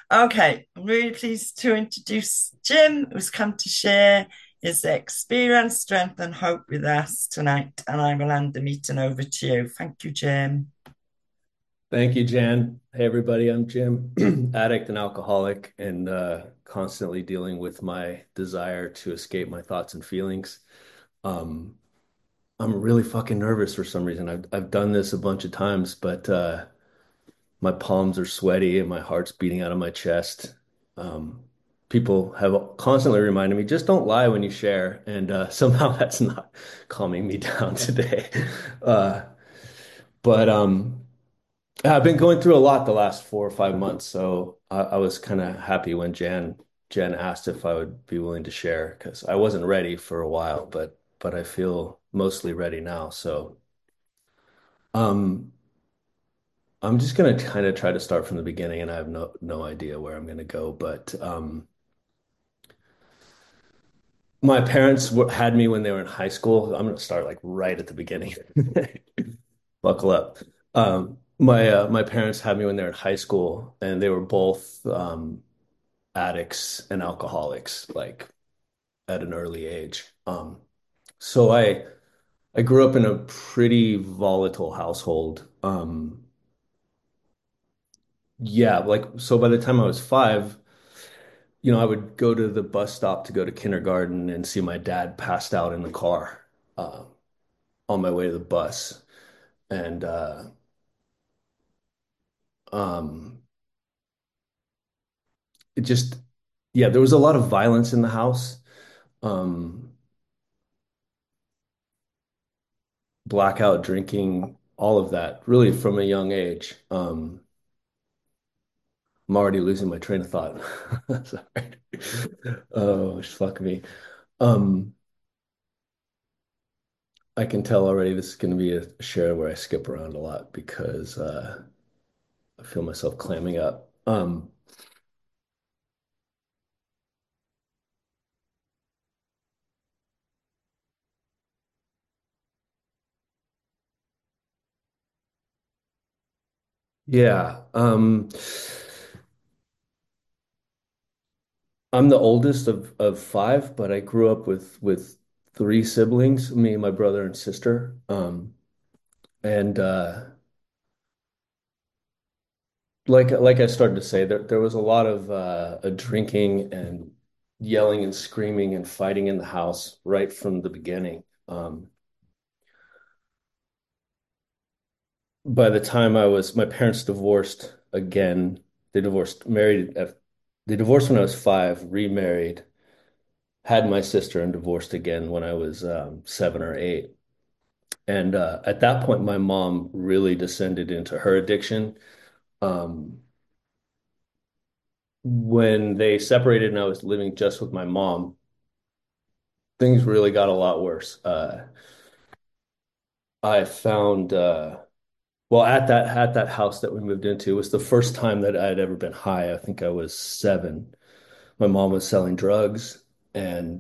Okay, I'm really pleased to introduce Jim, who's come to share his experience, strength, and hope with us tonight. And I will hand the meeting over to you. Thank you, Jim. Thank you, Jan. Hey, everybody. I'm Jim, addict and alcoholic, and constantly dealing with my desire to escape my thoughts and feelings. Um, I'm really fucking nervous for some reason. I've done this a bunch of times, but my palms are sweaty and my heart's beating out of my chest. Um, People have constantly reminded me, just don't lie when you share, and somehow that's not calming me down today. Uh, but I've been going through a lot the last 4 or 5 months, so I was kind of happy when Jen asked if I would be willing to share because I wasn't ready for a while, but I feel mostly ready now. So um, I'm just gonna kind of try to start from the beginning, and I have no idea where I'm gonna go. But my parents had me when they were in high school. I'm gonna start like right at the beginning. Buckle up. My parents had me when they were in high school, and they were both addicts and alcoholics, like at an early age. So I grew up in a pretty volatile household. Yeah, like so by the time I was 5, I would go to the bus stop to go to kindergarten and see my dad passed out in the car uh, on my way to the bus. And um, it just, yeah, there was a lot of violence in the house. Um, Blackout drinking, all of that, really from a young age. I'm already losing my train of thought. Sorry. Oh, fuck me. Um, I can tell already this is going to be a share where I skip around a lot because I feel myself clamming up. Yeah. I'm the oldest of five, but I grew up with three siblings, me, my brother, and sister. And like I started to say, there was a lot of a drinking and yelling and screaming and fighting in the house right from the beginning. By the time my parents divorced again. They divorced, they divorced when I was 5, remarried, had my sister, and divorced again when I was 7 or 8. And at that point, my mom really descended into her addiction. Um, when they separated and I was living just with my mom, things really got a lot worse. I found well at that house that we moved into, it was the first time that I had ever been high. I think I was 7. My mom was selling drugs, and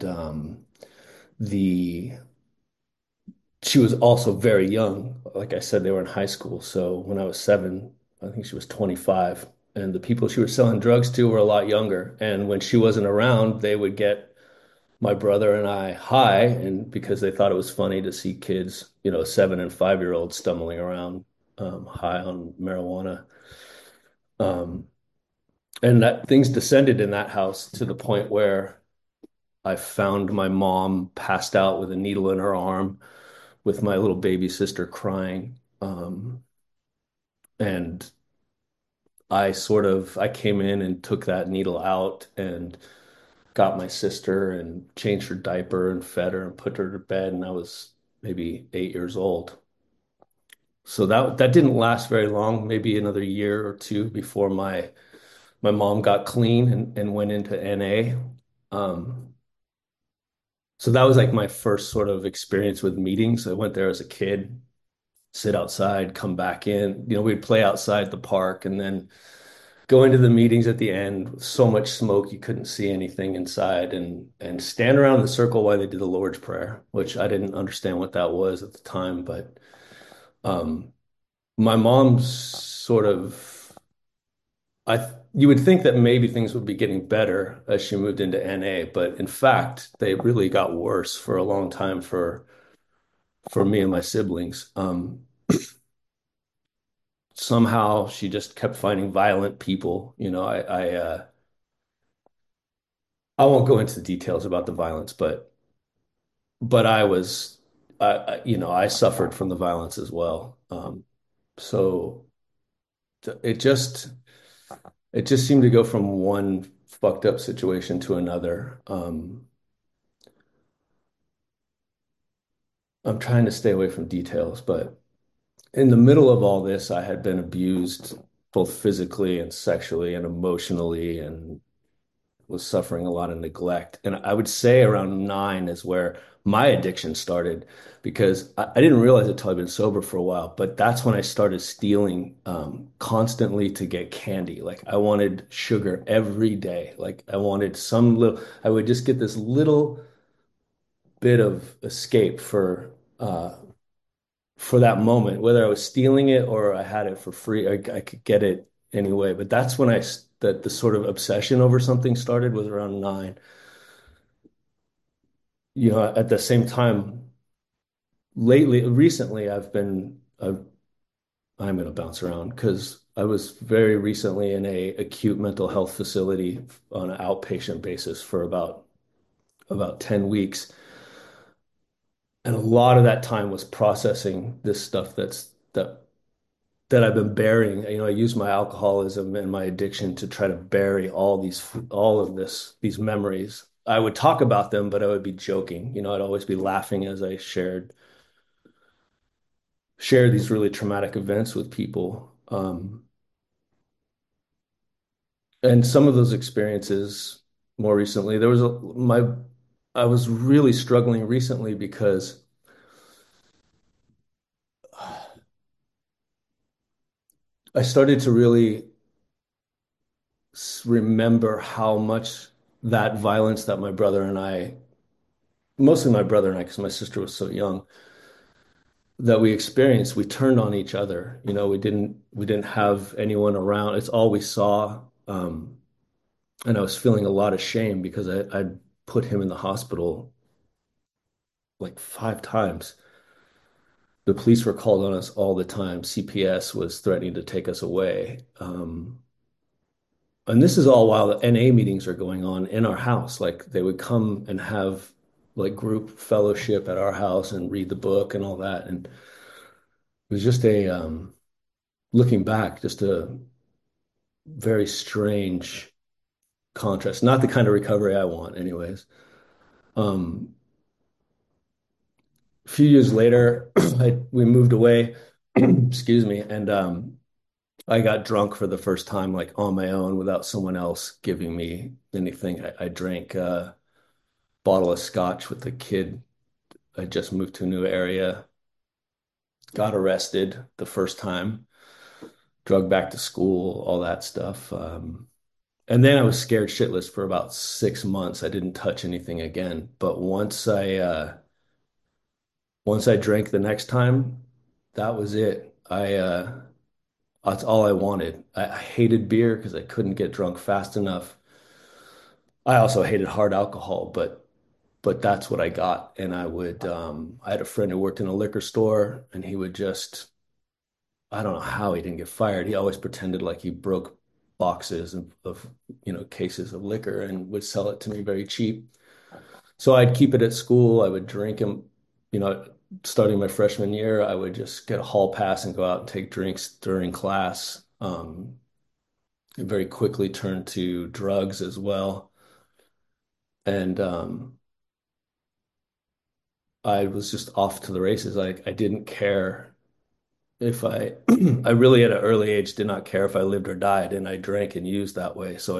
the she was also very young. Like I said, they were in high school. So when I was 7, I think she was 25. And the people she was selling drugs to were a lot younger. And when she wasn't around, they would get my brother and I high, and because they thought it was funny to see kids, 7 and 5-year-olds stumbling around high on marijuana. Um, and that things descended in that house to the point where I found my mom passed out with a needle in her arm, with my little baby sister crying. And I came in and took that needle out and got my sister and changed her diaper and fed her and put her to bed. And I was maybe 8 years old. So that didn't last very long, maybe another year or two before my mom got clean and went into NA. Um, so that was like my first sort of experience with meetings. I went there as a kid, sit outside, come back in. We'd play outside the park and then go into the meetings at the end with so much smoke you couldn't see anything inside, and stand around in the circle while they did the Lord's Prayer, which I didn't understand what that was at the time. But um, my mom's sort of I you would think that maybe things would be getting better as she moved into NA, but in fact, they really got worse for a long time for me and my siblings. Somehow she just kept finding violent people. I won't go into the details about the violence, but I suffered from the violence as well. So it just it just seemed to go from one fucked up situation to another. I'm trying to stay away from details, but in the middle of all this, I had been abused both physically and sexually and emotionally, and was suffering a lot of neglect. And I would say around 9 is where my addiction started because I didn't realize it until I'd been sober for a while. But that's when I started stealing constantly to get candy. Like I wanted sugar every day. Like I wanted I would just get this little bit of escape for that moment, whether I was stealing it or I had it for free. I could get it anyway. But that's when that the sort of obsession over something started was around 9. At the same time, recently, I'm going to bounce around because I was very recently in a acute mental health facility on an outpatient basis for about 10 weeks. And a lot of that time was processing this stuff that I've been burying. I use my alcoholism and my addiction to try to bury these memories. I would talk about them, but I would be joking. I'd always be laughing as I share these really traumatic events with people. And some of those experiences more recently, I was really struggling recently because I started to really remember how much that violence that mostly my brother and I, because my sister was so young, that we experienced, we turned on each other. We didn't have anyone around. It's all we saw. And I was feeling a lot of shame because I'd put him in the hospital like 5 times. The police were called on us all the time. CPS was threatening to take us away. And this is all while the NA meetings are going on in our house. Like they would come and have like group fellowship at our house and read the book and all that. And it was just looking back, just a very strange contrast. Not the kind of recovery I want, anyways. Um, a few years later, we moved away, excuse me, and I got drunk for the first time, like on my own without someone else giving me anything. I drank a bottle of scotch with a kid. I just moved to a new area, got arrested the first time, drugged back to school, all that stuff. And then I was scared shitless for about 6 months. I didn't touch anything again. But once I drank the next time, that was it. That's all I wanted. I hated beer because I couldn't get drunk fast enough. I also hated hard alcohol, but that's what I got. And I had a friend who worked in a liquor store and he would just, I don't know how he didn't get fired. He always pretended like he broke boxes of cases of liquor and would sell it to me very cheap. So I'd keep it at school. I would drink him, you know, starting my freshman year, I would just get a hall pass and go out and take drinks during class. It very quickly turned to drugs as well. And I was just off to the races. I didn't care if I really at an early age did not care if I lived or died, and I drank and used that way. So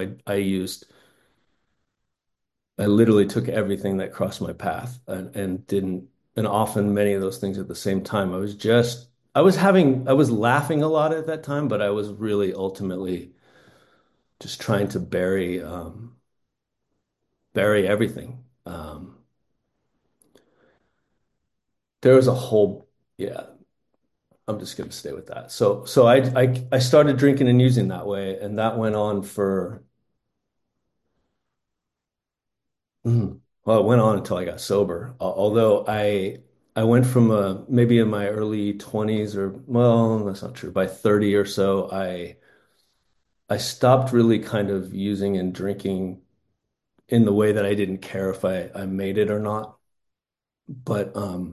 I literally took everything that crossed my path and didn't, and often many of those things at the same time. I was laughing a lot at that time, but I was really ultimately just trying to bury everything. There was a whole, yeah. I'm just going to stay with that. So I started drinking and using that way, and that went on for well, it went on until I got sober. Although I went from maybe in my early 20s or well, that's not true. By 30 or so, I stopped really kind of using and drinking in the way that I didn't care if I made it or not. But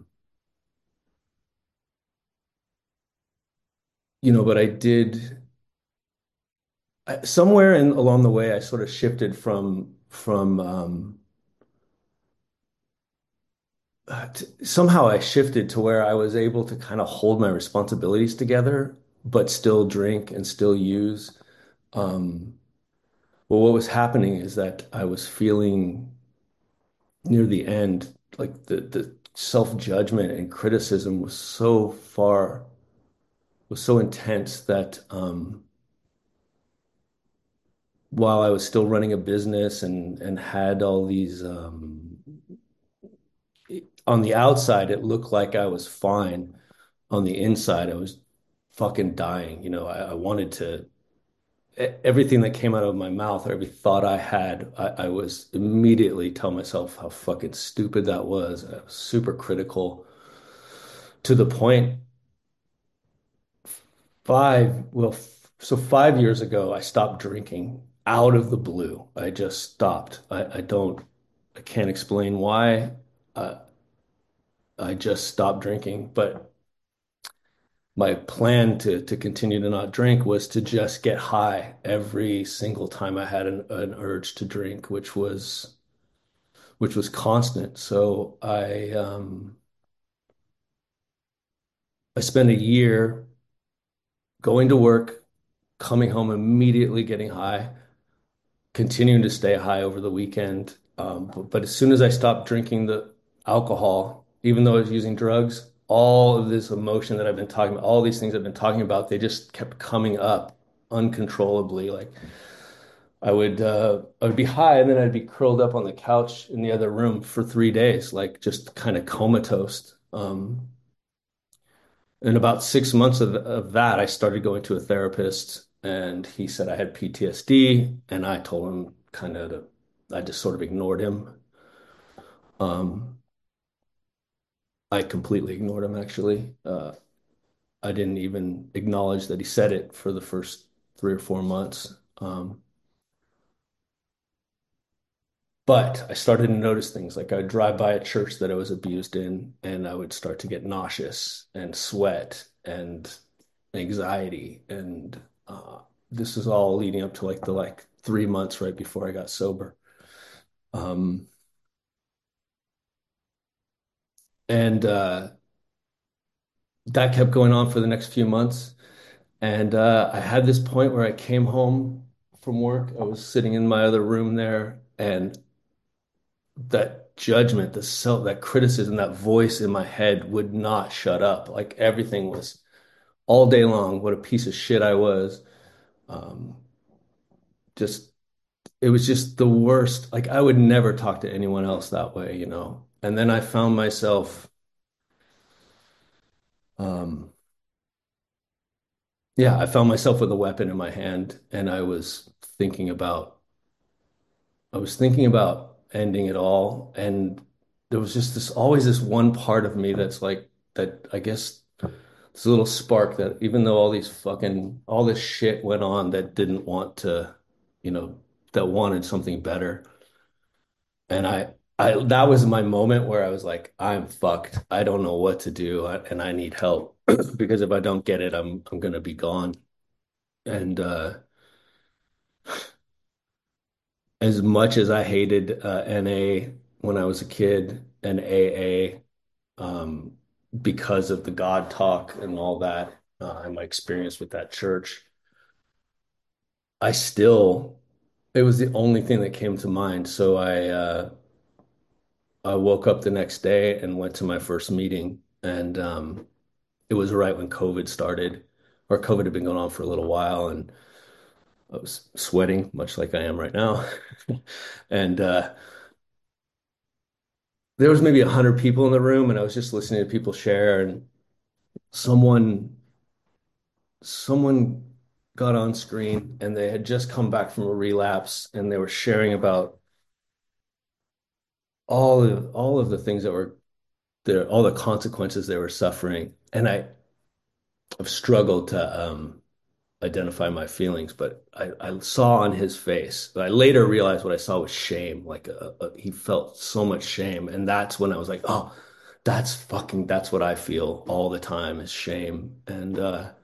but I did somewhere in along the way I sort of shifted somehow I shifted to where I was able to kind of hold my responsibilities together, but still drink and still use. Um, well, what was happening is that I was feeling near the end, like the self-judgment and criticism was so intense that while I was still running a business and had all these on the outside, it looked like I was fine. On the inside, I was fucking dying. I wanted to everything that came out of my mouth, or every thought I had, I was immediately tell myself how fucking stupid that was. I was super critical to the point so 5 years ago, I stopped drinking out of the blue. I just stopped. I can't explain why. Uh, I just stopped drinking, but my plan to continue to not drink was to just get high every single time I had an urge to drink, which was constant. So I spent a year going to work, coming home immediately getting high, continuing to stay high over the weekend. But as soon as I stopped drinking the alcohol, even though I was using drugs, all of this emotion that I've been talking about, all these things I've been talking about, they just kept coming up uncontrollably. Like I would be high and then I'd be curled up on the couch in the other room for 3 days, like just kind of comatose. In about 6 months of that, I started going to a therapist, and he said I had PTSD, and I told him I just sort of ignored him. Um, I completely ignored him, actually. I didn't even acknowledge that he said it for the first 3 or 4 months. But I started to notice things like I would drive by a church that I was abused in, and I would start to get nauseous and sweat and anxiety. And this is all leading up to like 3 months right before I got sober. Um, and that kept going on for the next few months. And I had this point where I came home from work. I was sitting in my other room there, and that judgment, that criticism, that voice in my head would not shut up. Like everything was all day long, what a piece of shit I was. Um, just it was just the worst. Like I would never talk to anyone else that way. And then I found myself, um, yeah, I found myself with a weapon in my hand, and I was thinking about ending it all. And there was just always this one part of me that's like, that I guess this little spark that even though all this shit went on that didn't want to, that wanted something better. And that was my moment where I was like, I'm fucked. I don't know what to do, and I need help because if I don't get it, I'm gonna be gone. And as much as I hated NA when I was a kid and AA, um, because of the God talk and all that, and my experience with that church, I still, it was the only thing that came to mind. So I woke up the next day and went to my first meeting, and it was right when COVID started, or COVID had been going on for a little while, and I was sweating, much like I am right now. And there was maybe 100 people in the room, and I was just listening to people share, and someone someone got on screen and they had just come back from a relapse and they were sharing about all of the things that were there, all the consequences they were suffering. And I've struggled to identify my feelings, but I saw on his face. I later realized what I saw was shame. Like he felt so much shame, and that's when I was like, oh, that's what I feel all the time is shame. And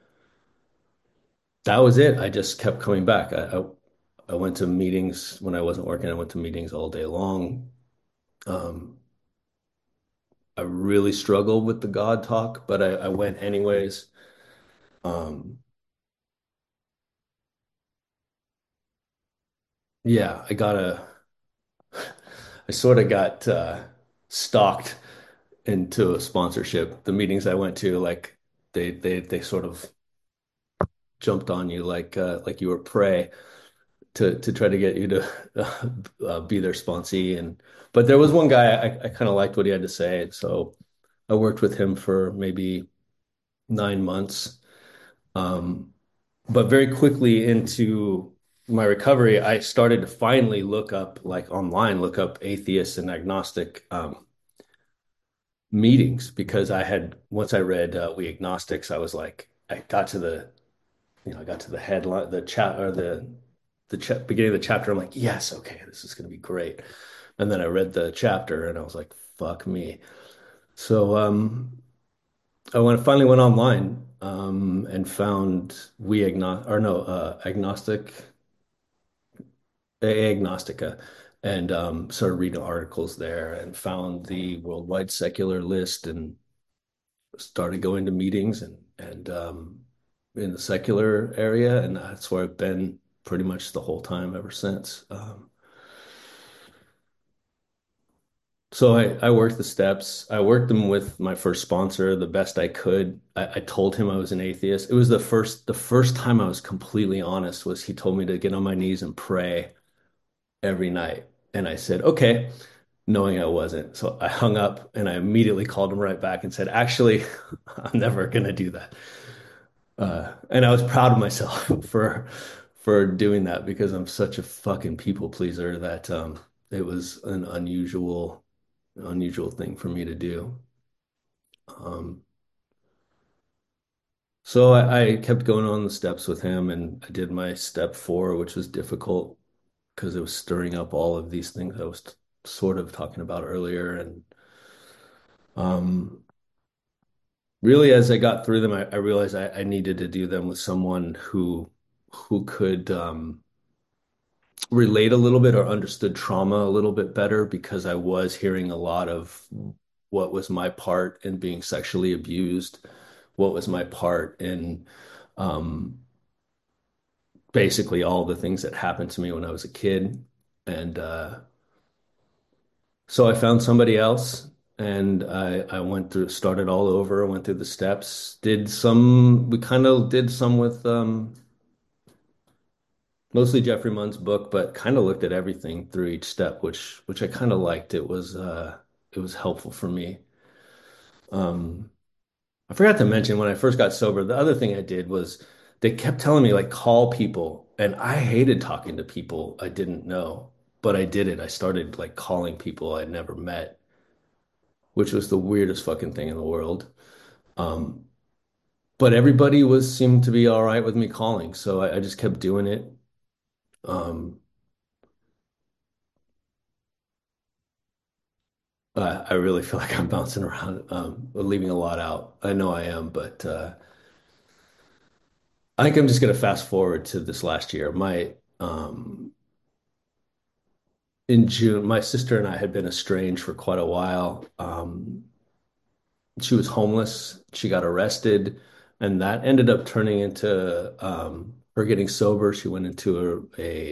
that was it. I just kept coming back. I went to meetings when I wasn't working. I went to meetings all day long. Um, I really struggled with the God talk, but I went anyways. Um, yeah, I sort of got stalked into a sponsorship. The meetings I went to, like they sort of jumped on you like you were prey to try to get you to be their sponsee. And but there was one guy I kind of liked what he had to say, so I worked with him for maybe 9 months. Um, but very quickly into my recovery, I started to finally look up like online, look up atheist and agnostic meetings because I had once I read We Agnostics, I was like, I got to the headline, the chat or the cha beginning of the chapter. I'm like, yes, okay, this is going to be great. And then I read the chapter and I was like, fuck me. So finally went online and found We Agnostic or no Agnostic Agnostica and started reading articles there and found the worldwide secular list and started going to meetings and in the secular area, and that's where I've been pretty much the whole time ever since. So I worked the steps. I worked them with my first sponsor the best I could. I told him I was an atheist. It was the first time I was completely honest was he told me to get on my knees and pray every night. And I said, okay, knowing I wasn't. So I hung up and I immediately called him right back and said, actually, I'm never gonna do that. And I was proud of myself for doing that because I'm such a fucking people pleaser that it was an unusual thing for me to do. Um, so I kept going on the steps with him, and I did my step 4, which was difficult because it was stirring up all of these things I was sort of talking about earlier. And um, really, as I got through them, I realized I needed to do them with someone who could relate a little bit or understood trauma a little bit better because I was hearing a lot of what was my part in being sexually abused, what was my part in um, basically all the things that happened to me when I was a kid. And so I found somebody else and I went through, started all over, went through the steps, we kind of did some with mostly Jeffrey Munn's book, but kind of looked at everything through each step, which I kind of liked. It was helpful for me. Um, I forgot to mention when I first got sober, the other thing I did was they kept telling me like call people, and I hated talking to people I didn't know, but I did it. I started like calling people I'd never met, which was the weirdest fucking thing in the world. Um, but everybody was seemed to be all right with me calling, so I just kept doing it. Um, I really feel like I'm bouncing around, leaving a lot out. I know I am, but I think I'm just going to fast forward to this last year. In June, my sister and I had been estranged for quite a while. She was homeless. She got arrested, and that ended up turning into her getting sober. She went into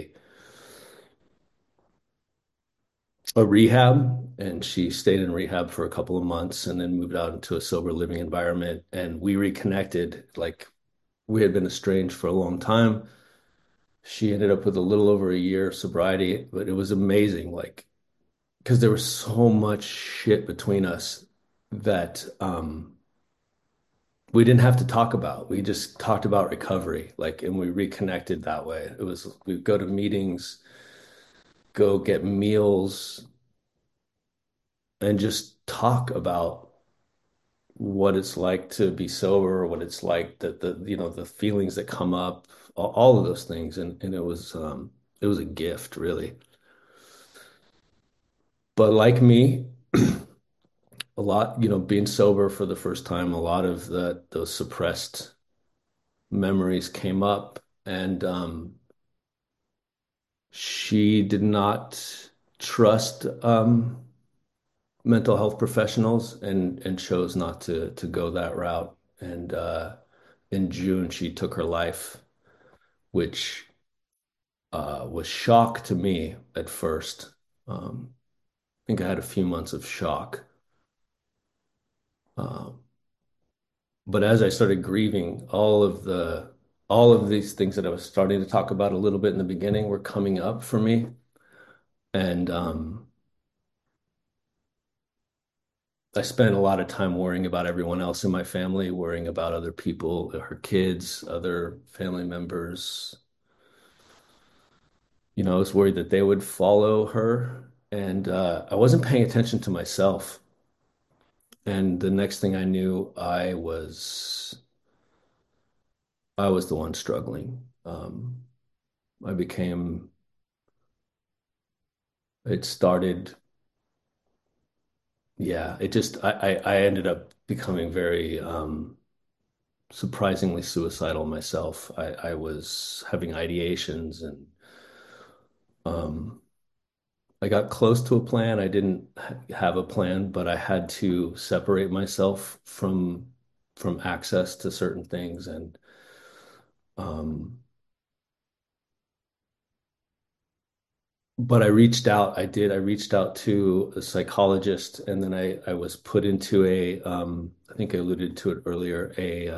a rehab and she stayed in rehab for a couple of months and then moved out into a sober living environment. And we reconnected. Like we had been estranged for a long time. She ended up with a little over a year of sobriety, but it was amazing. Like, because there was so much shit between us that we didn't have to talk about. We just talked about recovery, like, and we reconnected that way. It was we go to meetings, go get meals, and just talk about what it's like to be sober, what it's like that the feelings that come up, all of those things, and it was a gift, really. But like me, a lot, being sober for the first time, a lot of those suppressed memories came up, and she did not trust mental health professionals and chose not to go that route. And in June, she took her life, which was shock to me at first. I think I had a few months of shock. Um, but as I started grieving, all of these things that I was starting to talk about a little bit in the beginning were coming up for me. And I spent a lot of time worrying about everyone else in my family, worrying about other people, her kids, other family members. I was worried that they would follow her, and I wasn't paying attention to myself. And the next thing I knew, I was the one struggling. I became, it started, yeah, it just, I ended up becoming very surprisingly suicidal myself. I was having ideations and um, I got close to a plan. I didn't have a plan, but I had to separate myself from access to certain things. And um, but I reached out. I reached out to a psychologist, and then I was put into I think I alluded to it earlier, a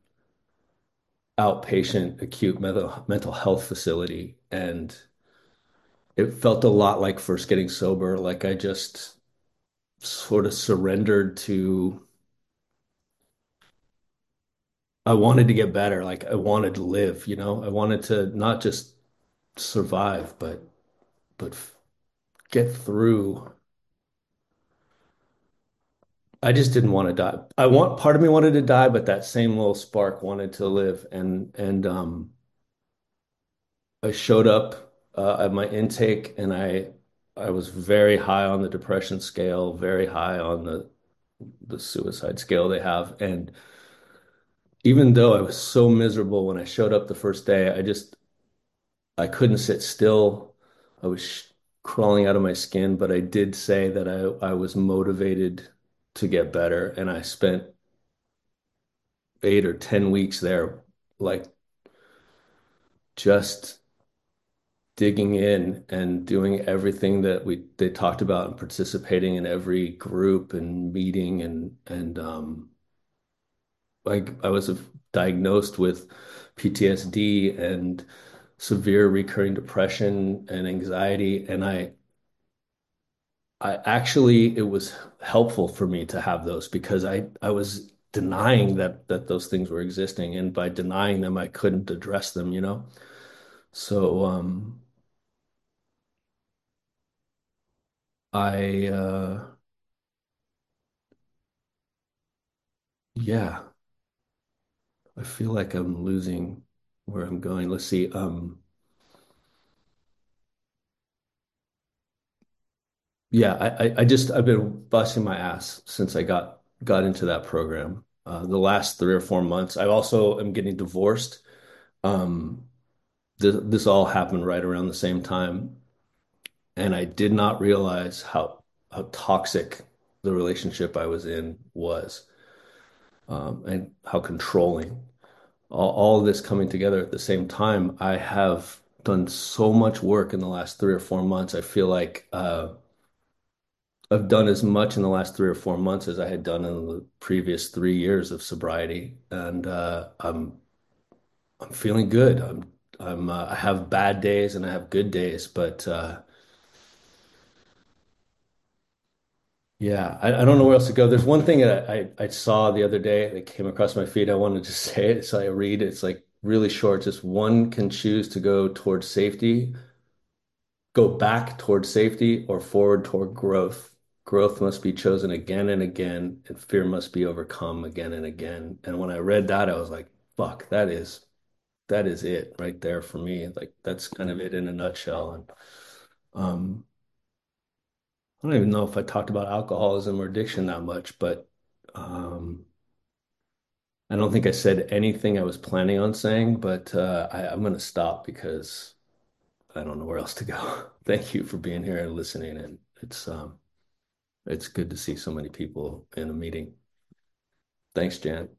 outpatient acute mental health facility, and it felt a lot like first getting sober. Like I just sort of surrendered to. I wanted to get better. Like I wanted to live. I wanted to not just survive, but get through. I just didn't want to die. Part of me wanted to die, but that same little spark wanted to live. And I showed up at my intake, and I was very high on the depression scale, very high on the suicide scale they have. And even though I was so miserable when I showed up the first day, I couldn't sit still. I was crawling out of my skin, but I did say that I was motivated to get better, and I spent 8 or 10 weeks there, like just digging in and doing everything that they talked about and participating in every group and meeting and like I was diagnosed with PTSD and severe recurring depression and anxiety, and I actually it was helpful for me to have those because I was denying that those things were existing, and by denying them I couldn't address them. So I yeah, I feel like I'm losing where I'm going. Let's see. Yeah, I've been busting my ass since I got into that program. The last 3 or 4 months. I also am getting divorced. Um, this all happened right around the same time, and I did not realize how toxic the relationship I was in was, and how controlling. All of this coming together at the same time. I have done so much work in the last 3 or 4 months. I feel like I've done as much in the last 3 or 4 months as I had done in the previous 3 years of sobriety, and I'm feeling good. I have bad days and I have good days, but Yeah, I don't know where else to go. There's one thing that I saw the other day that came across my feed. I wanted to say it, so I read. It's like really short. Just one can choose to go towards safety, go back towards safety, or forward toward growth. Growth must be chosen again and again, and fear must be overcome again and again. And when I read that, I was like, fuck, that is it right there for me. Like that's kind of it in a nutshell. And um, I don't even know if I talked about alcoholism or addiction that much, but um, I don't think I said anything I was planning on saying, but I'm going to stop because I don't know where else to go. Thank you for being here and listening, and it's good to see so many people in a meeting. Thanks, Jan.